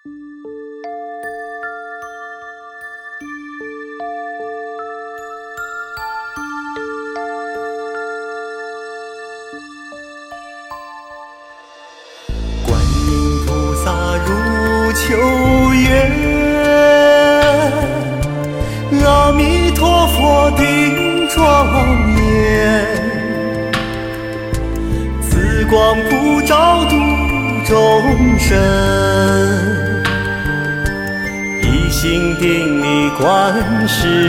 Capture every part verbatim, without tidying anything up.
观音菩萨入秋月，阿弥陀佛顶庄严，慈光普照度众生，一心顶礼观世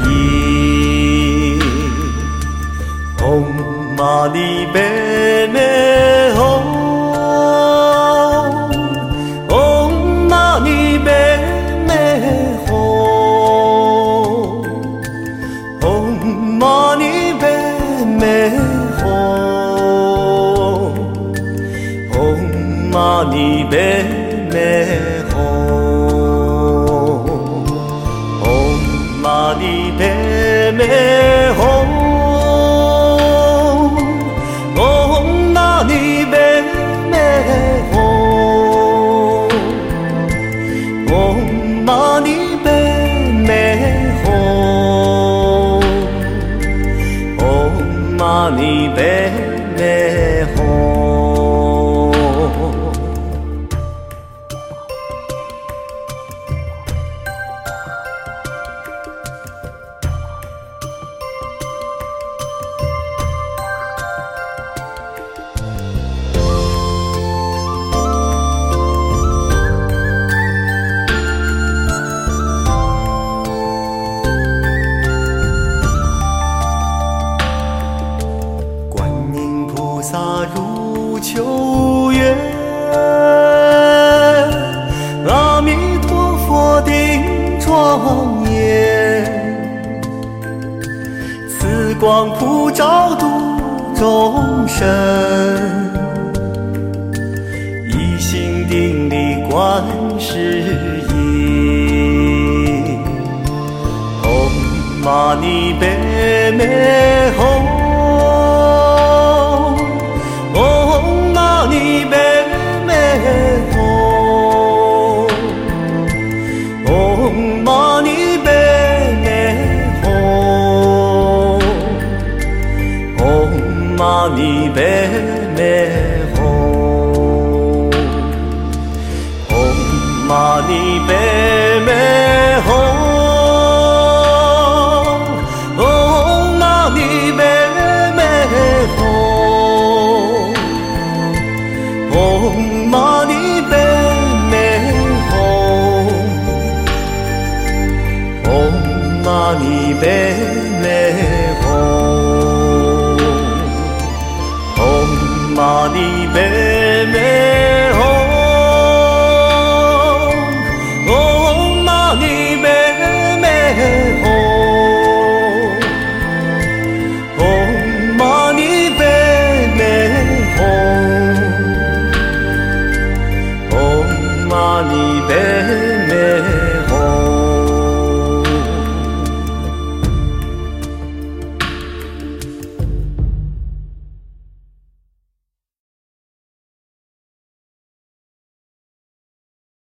音。唵嘛呢呗咪吽，唵嘛呢呗咪吽，唵嘛呢呗咪吽，唵嘛呢呗咪吽，唵嘛呢呗咪吽。嘛呢呗咪吽，入秋月，阿弥陀佛顶庄严，慈光普照度众生，一心顶礼观世音。唵嘛呢呗咪吽，嘛呢呗咪吽，唵嘛呢呗咪吽，唵嘛呢呗咪吽，唵嘛呢呗咪吽，唵嘛呢呗咪吽。嘛呢